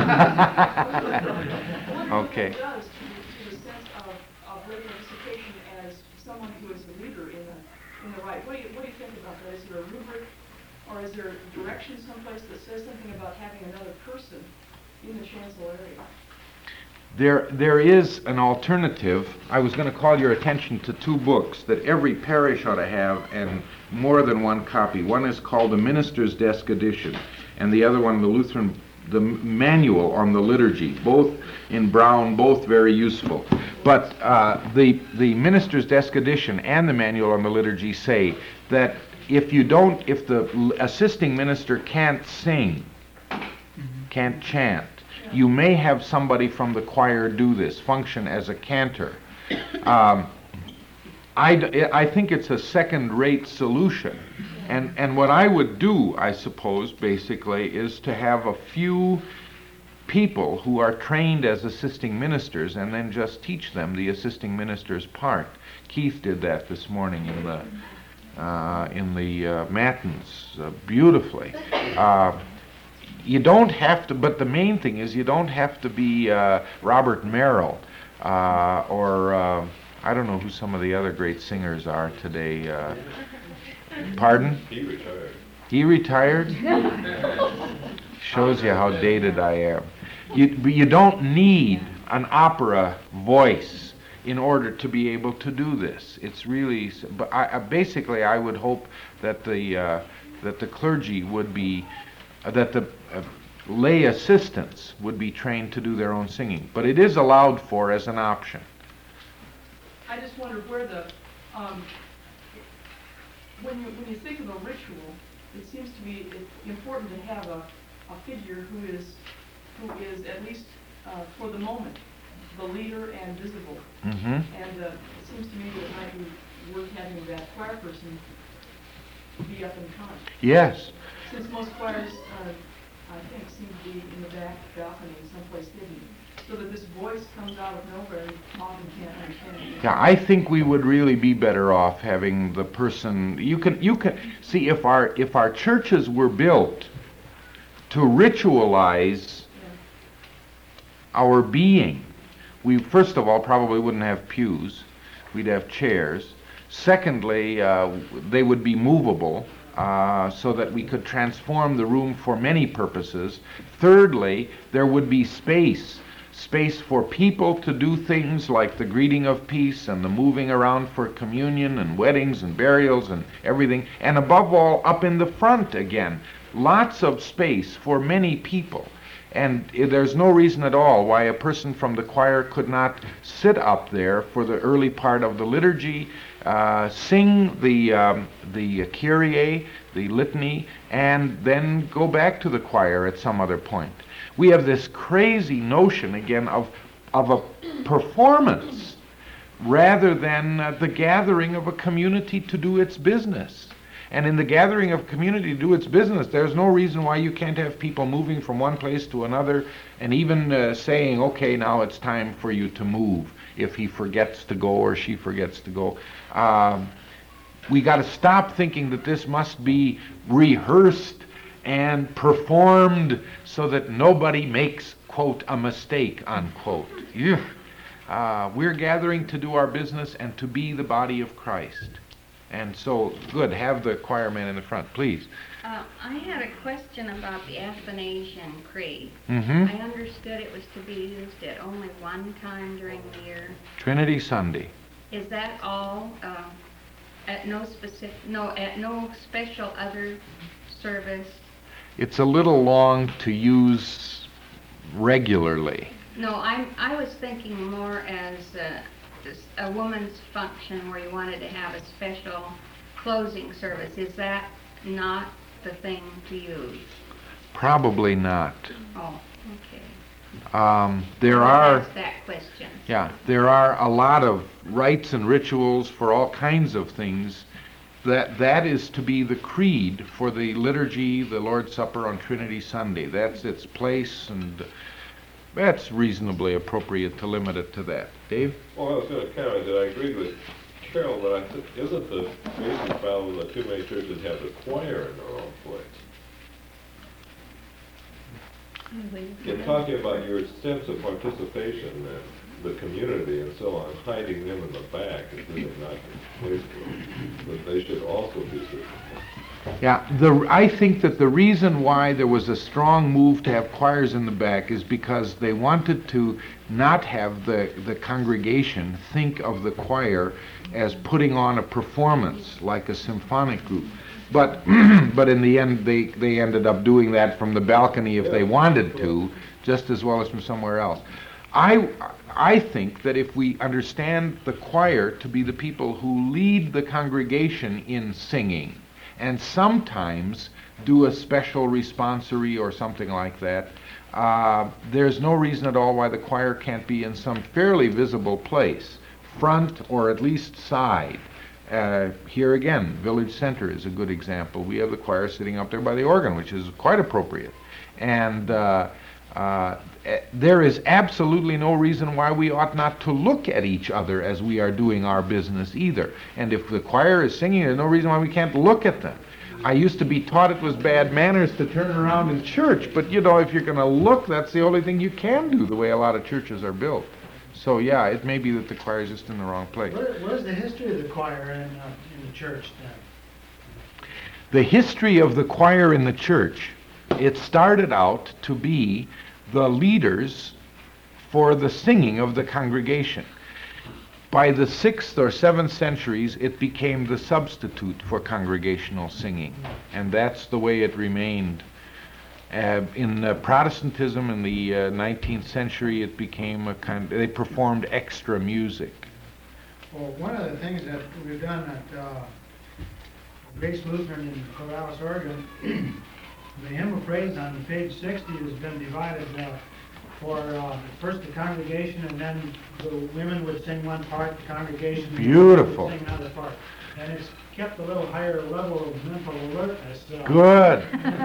Okay. What it does to the sense of lay participation as someone who is a leader in the right. What do you think about that? Is there a rubric, or is there direction someplace that says something about having another person in the chancel area? There is an alternative. I was going to call your attention to 2 books that every parish ought to have, and more than one copy. One is called the Minister's Desk Edition, and the other one, the Manual on the Liturgy, both in brown, both very useful. But the Minister's Desk Edition and the Manual on the Liturgy say that if the assisting minister can't sing, can't chant, you may have somebody from the choir do this, function as a cantor. I think it's a second-rate solution. And what I would do, I suppose, basically, is to have a few people who are trained as assisting ministers and then just teach them the assisting minister's part. Keith did that this morning in the Matins beautifully. You don't have to, but the main thing is you don't have to be Robert Merrill or I don't know who some of the other great singers are today. Pardon? He retired. He retired? Shows you how dated I am. You don't need an opera voice in order to be able to do this. It's really, but basically I would hope that the clergy would be, that the lay assistants would be trained to do their own singing. But it is allowed for as an option. I just wondered where when you think of a ritual, it seems to be important to have a figure who is at least for the moment the leader and visible. Mm-hmm. And it seems to me that it might be worth having that choir person be up in front. Yes. Since most choirs, I think, seem to be in the back balcony, someplace hidden, so that this voice comes out of nowhere and often can't understand it. Yeah, I think we would really be better off having the person. You can see if our churches were built to ritualize our being. We first of all probably wouldn't have pews. We'd have chairs. Secondly, they would be movable so that we could transform the room for many purposes. Thirdly, there would be space for people to do things like the greeting of peace and the moving around for communion and weddings and burials and everything. And above all, up in the front again, lots of space for many people. And there's no reason at all why a person from the choir could not sit up there for the early part of the liturgy, sing the Kyrie, the litany, and then go back to the choir at some other point. We have this crazy notion again of a performance rather than the gathering of a community to do its business. And in the gathering of community to do its business, there's no reason why you can't have people moving from one place to another and even saying, okay, now it's time for you to move if he forgets to go or she forgets to go. We got to stop thinking that this must be rehearsed and performed so that nobody makes, quote, a mistake, unquote. We're gathering to do our business and to be the body of Christ. And so, good, have the choir man in the front, please. I had a question about the Athanasian Creed. Mm-hmm. I understood it was to be used at only one time during the year. Trinity Sunday. Is that all? At no special other service? It's a little long to use regularly. No, I was thinking more as a woman's function where you wanted to have a special closing service. Is that not the thing to use? Probably not. Oh, okay. There I'll are ask that question. there are a lot of rites and rituals for all kinds of things. That is to be the creed for the liturgy, the Lord's Supper on Trinity Sunday. That's its place, and that's reasonably appropriate to limit it to that. Dave? Well, I was going to comment that I agree with Carol, but isn't the basic problem that too many churches have the choir in the wrong place? In talking about your sense of participation and the community and so on, hiding them in the back is really not the place for them. But they should also be certain. Yeah, I think that the reason why there was a strong move to have choirs in the back is because they wanted to not have the congregation think of the choir as putting on a performance like a symphonic group. But but in the end, they ended up doing that from the balcony if they wanted to, just as well as from somewhere else. I think that if we understand the choir to be the people who lead the congregation in singing, and sometimes do a special responsory or something like that, there's no reason at all why the choir can't be in some fairly visible place, front or at least side. Here again, Village Center is a good example. We have the choir sitting up there by the organ, which is quite appropriate. And there is absolutely no reason why we ought not to look at each other as we are doing our business either. And if the choir is singing, there's no reason why we can't look at them. I used to be taught it was bad manners to turn around in church, but you know, if you're going to look, that's the only thing you can do, the way a lot of churches are built. So yeah, it may be that the choir is just in the wrong place. What is the history of the choir in the church then? The history of the choir in the church, it started out to be the leaders for the singing of the congregation. By the 6th or 7th centuries, it became the substitute for congregational singing, and that's the way it remained. In Protestantism in the 19th century, it became they performed extra music. Well, one of the things that we've done at Grace Lutheran in Corvallis, Oregon, the hymn of praise on page 60 has been divided for first the congregation, and then the women would sing one part, the congregation Beautiful. would sing another part. And it's kept a little higher level of mental alertness. Good.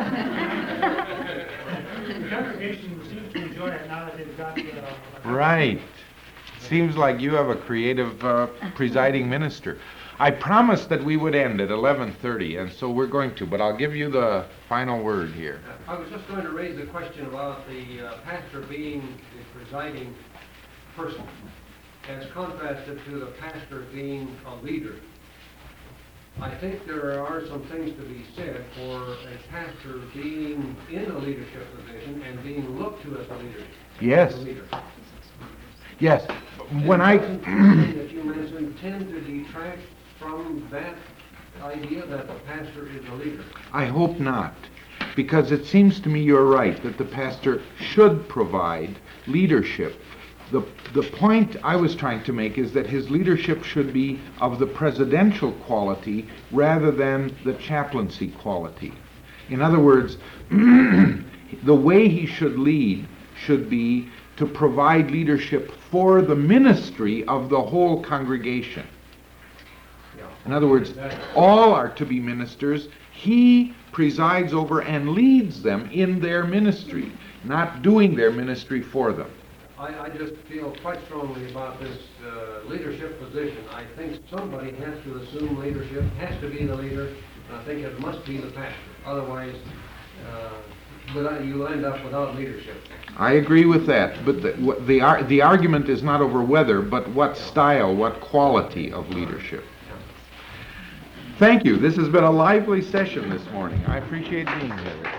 The congregation seems to enjoy it now that they've got Right. Seems like you have a creative presiding minister. I promised that we would end at 11:30, and so we're going to, but I'll give you the final word here. I was just going to raise the question about the pastor being the presiding person, as contrasted to the pastor being a leader. I think there are some things to be said for a pastor being in a leadership position and being looked to as a leader. Yes. As a leader. Yes. When I Doesn't the thing that you mentioned tend to detract from that idea that the pastor is a leader? I hope not, because it seems to me you're right that the pastor should provide leadership. The point I was trying to make is that his leadership should be of the presidential quality rather than the chaplaincy quality. In other words, the way he should lead should be to provide leadership for the ministry of the whole congregation. In other words, all are to be ministers. He presides over and leads them in their ministry, not doing their ministry for them. I just feel quite strongly about this leadership position. I think somebody has to assume leadership, has to be the leader, and I think it must be the pastor. Otherwise, you'll end up without leadership. I agree with that, but the argument is not over whether, but what style, what quality of leadership. Thank you. This has been a lively session this morning. I appreciate being here.